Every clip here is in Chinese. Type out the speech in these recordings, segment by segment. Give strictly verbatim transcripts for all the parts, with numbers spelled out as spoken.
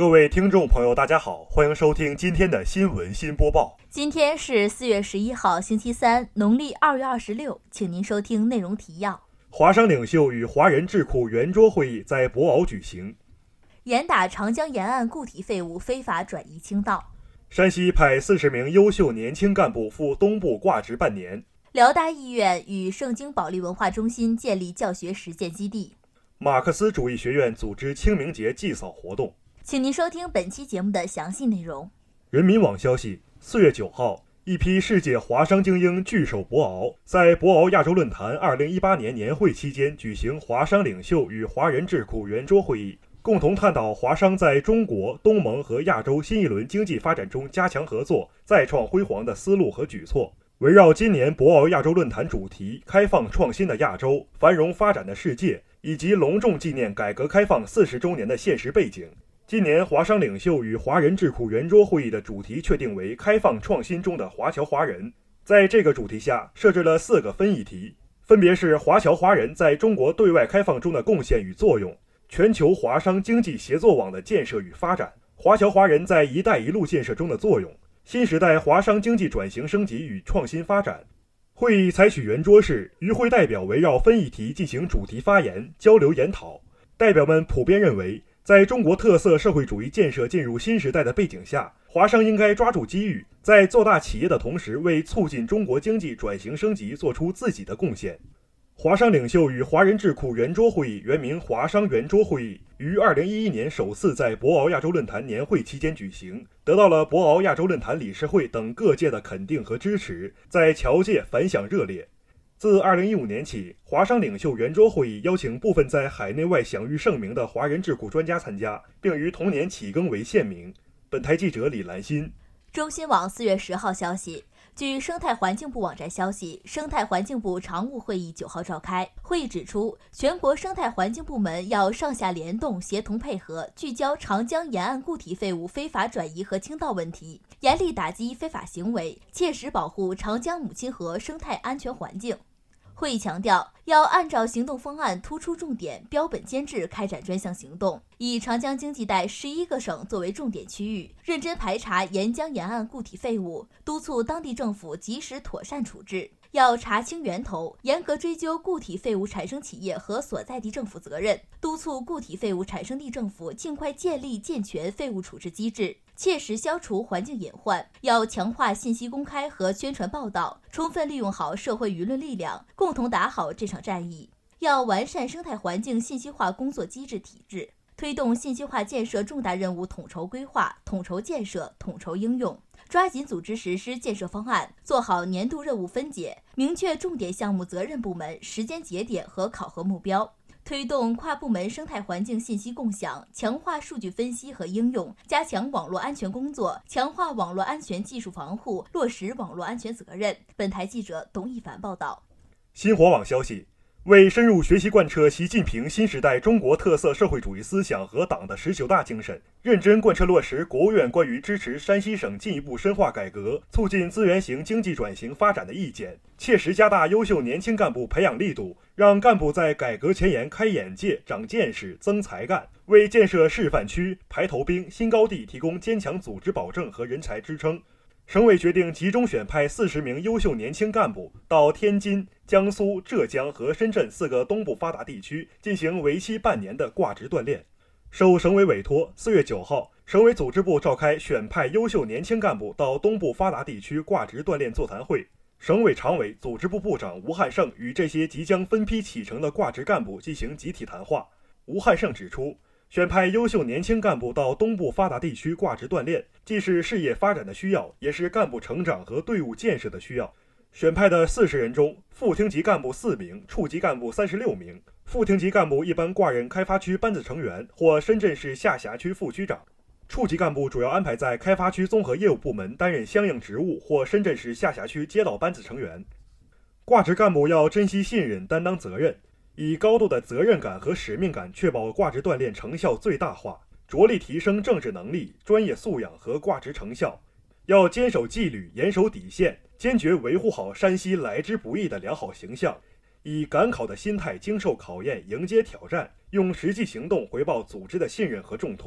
各位听众朋友大家好，欢迎收听今天的新闻新播报。 今天是四月十一号星期三，农历二月二十六，请您收听内容提要。 华商领袖与华人智库圆桌会议在博鳌举行。 严打长江沿岸固体废物非法转移倾倒。 山西派四十名优秀年轻干部赴东部挂职半年。 辽大医院与圣经保利文化中心建立教学实践基地。 马克思主义学院组织清明节祭扫活动。 请您收听本期节目的详细内容。 人民网消息，四月九号，一批世界华商精英聚首博鳌，在博鳌亚洲论坛二零一八年年会期间举行华商领袖与华人智库圆桌会议，共同探讨华商在中国、东盟和亚洲新一轮经济发展中加强合作、再创辉煌的思路和举措。围绕今年博鳌亚洲论坛主题“开放创新的亚洲，繁荣发展的世界”，以及隆重纪念改革开放四十周年的现实背景，今年华商领袖与华人智库圆桌会议的主题确定为开放创新中的华侨华人。在这个主题下，设置了四个分议题，分别是华侨华人在中国对外开放中的贡献与作用、全球华商经济协作网的建设与发展、华侨华人在一带一路建设中的作用、新时代华商经济转型升级与创新发展。会议采取圆桌式，与会代表围绕分议题进行主题发言、交流研讨。代表们普遍认为，在中国特色社会主义建设进入新时代的背景下，华商应该抓住机遇，在做大企业的同时，为促进中国经济转型升级做出自己的贡献。华商领袖与华人智库圆桌会议原名华商圆桌会议，于二零一一年首次在博鳌亚洲论坛年会期间举行，得到了博鳌亚洲论坛理事会等各界的肯定和支持，在侨界反响热烈。自二零一五年起，华商领袖圆桌会议邀请部分在海内外享誉盛名的华人智库专家参加，并于同年起更为县名。本台记者李兰心。 中新网四月十号消息，据生态环境部网站消息，生态环境部常务会议九号召开。会议指出，全国生态环境部门要上下联动、协同配合，聚焦长江沿岸固体废物非法转移和倾倒问题，严厉打击非法行为，切实保护长江母亲河生态安全环境。会议强调，要按照行动方案突出重点，标本兼治开展专项行动，以长江经济带十一个省作为重点区域，认真排查沿江沿岸固体废物，督促当地政府及时妥善处置。要查清源头，严格追究固体废物产生企业和所在地政府责任，督促固体废物产生地政府尽快建立健全废物处置机制，切实消除环境隐患。要强化信息公开和宣传报道，充分利用好社会舆论力量，共同打好这场战役。要完善生态环境信息化工作机制体制，推动信息化建设重大任务统筹规划、统筹建设、统筹应用，抓紧组织实施建设方案，做好年度任务分解，明确重点项目责任部门、时间节点和考核目标，推动跨部门生态环境信息共享，强化数据分析和应用，加强网络安全工作，强化网络安全技术防护，落实网络安全责任。本台记者董一凡报道。 新华网消息，为深入学习贯彻习近平新时代中国特色社会主义思想和党的十九大精神，认真贯彻落实国务院关于支持山西省进一步深化改革、促进资源型经济转型发展的意见，切实加大优秀年轻干部培养力度，让干部在改革前沿开眼界、长见识、增才干，为建设示范区、排头兵、新高地提供坚强组织保证和人才支撑。省委决定集中选派四十名优秀年轻干部到天津、江苏、浙江和深圳四个东部发达地区进行为期半年的挂职锻炼。受省委委托，四月九号，省委组织部召开选派优秀年轻干部到东部发达地区挂职锻炼座谈会。省委常委、组织部部长吴汉胜与这些即将分批启程的挂职干部进行集体谈话。吴汉胜指出，选派优秀年轻干部到东部发达地区挂职锻炼，既是事业发展的需要，也是干部成长和队伍建设的需要。选派的四十人中，副厅级干部四名，处级干部三十六名。副厅级干部一般挂任开发区班子成员或深圳市下辖区副区长，处级干部主要安排在开发区综合业务部门担任相应职务或深圳市下辖区街道班子成员。挂职干部要珍惜信任，担当责任，以高度的责任感和使命感确保挂职锻炼成效最大化，着力提升政治能力、专业素养和挂职成效。要坚守纪律，严守底线，坚决维护好山西来之不易的良好形象，以赶考的心态经受考验，迎接挑战，用实际行动回报组织的信任和重托，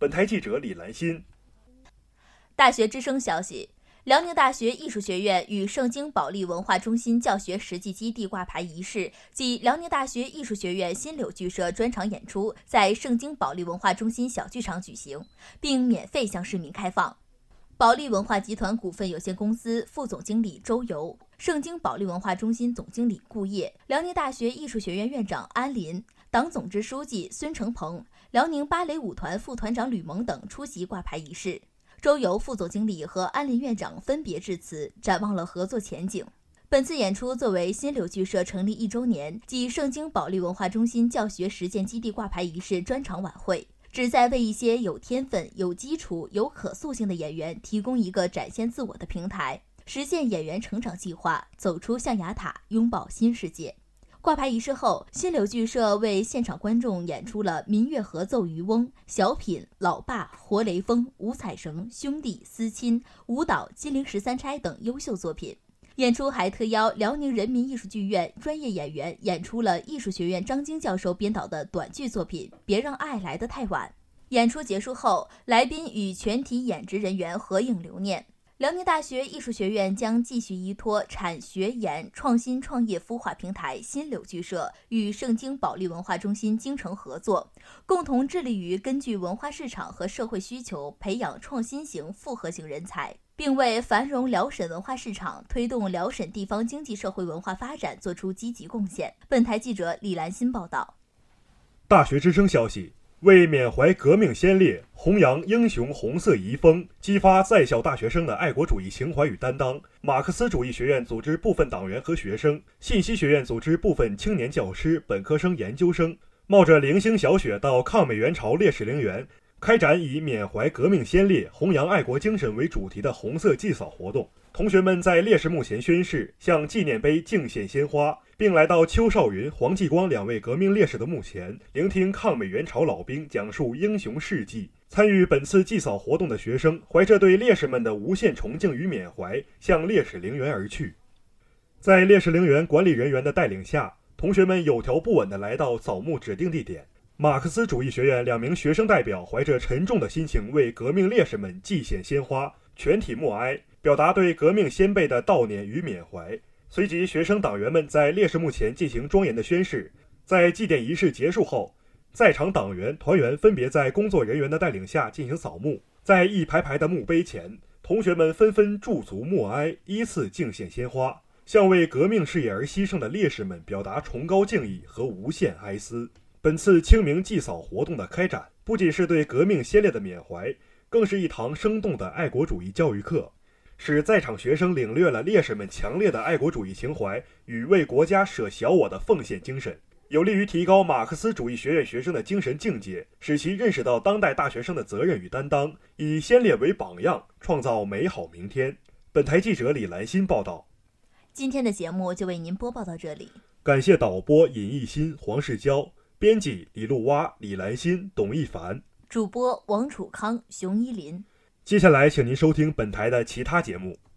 本台记者李兰心。 大学之声消息，辽宁大学艺术学院与盛京保利文化中心教学实际基地挂牌仪式暨辽宁大学艺术学院新柳剧社专场演出在盛京保利文化中心小剧场举行，并免费向市民开放。保利文化集团股份有限公司副总经理周游、盛京保利文化中心总经理顾烨、辽宁大学艺术学院院长安林、党总支书记孙成鹏、辽宁芭蕾舞团副团长吕萌等出席挂牌仪式。周游副总经理和安林院长分别致辞，展望了合作前景。本次演出作为新柳剧社成立一周年暨盛京保利文化中心教学实践基地挂牌仪式专场晚会，旨在为一些有天分、有基础、有可塑性的演员提供一个展现自我的平台，实现演员成长计划，走出象牙塔，拥抱新世界。挂牌仪式后，新柳剧社为现场观众演出了民乐合奏《渔翁》、小品《老爸》、活雷锋、五彩绳、兄弟、思亲、舞蹈《金陵十三钗》等优秀作品。演出还特邀辽宁人民艺术剧院专业演员演出了艺术学院张晶教授编导的短剧作品《别让爱来得太晚》。演出结束后，来宾与全体演职人员合影留念。辽宁大学艺术学院将继续依托产学研创新创业孵化平台新柳剧社与盛京保利文化中心精诚合作，共同致力于根据文化市场和社会需求培养创新型复合型人才，并为繁荣辽沈文化市场、推动辽沈地方经济社会文化发展作出积极贡献。本台记者李兰心报道。 大学之声消息，为缅怀革命先烈，弘扬英雄红色遗风，激发在校大学生的爱国主义情怀与担当，马克思主义学院组织部分党员和学生，信息学院组织部分青年教师、本科生、研究生，冒着零星小雪到抗美援朝烈士陵园，开展以缅怀革命先烈、弘扬爱国精神为主题的红色祭扫活动。同学们在烈士墓前宣誓，向纪念碑敬献鲜花，并来到邱少云、黄继光两位革命烈士的墓前，聆听抗美援朝老兵讲述英雄事迹。参与本次祭扫活动的学生怀着对烈士们的无限崇敬与缅怀，向烈士陵园而去。在烈士陵园管理人员的带领下，同学们有条不紊地来到扫墓指定地点。马克思主义学院两名学生代表怀着沉重的心情为革命烈士们祭献鲜花，全体默哀，表达对革命先辈的悼念与缅怀。随即，学生党员们在烈士墓前进行庄严的宣誓。在祭奠仪式结束后，在场党员团员分别在工作人员的带领下进行扫墓。在一排排的墓碑前，同学们纷纷驻足默哀，依次敬献鲜花，向为革命事业而牺牲的烈士们表达崇高敬意和无限哀思。本次清明祭扫活动的开展，不仅是对革命先烈的缅怀，更是一堂生动的爱国主义教育课，使在场学生领略了烈士们强烈的爱国主义情怀与为国家舍小我的奉献精神，有利于提高马克思主义学院学生的精神境界，使其认识到当代大学生的责任与担当，以先烈为榜样，创造美好明天。本台记者李兰心报道。 今天的节目就为您播报到这里， 感谢导播尹艺新、黄世娇，编辑李露蛙、李兰心、董一凡， 主播王楚康、熊依林。 接下来请您收听本台的其他节目。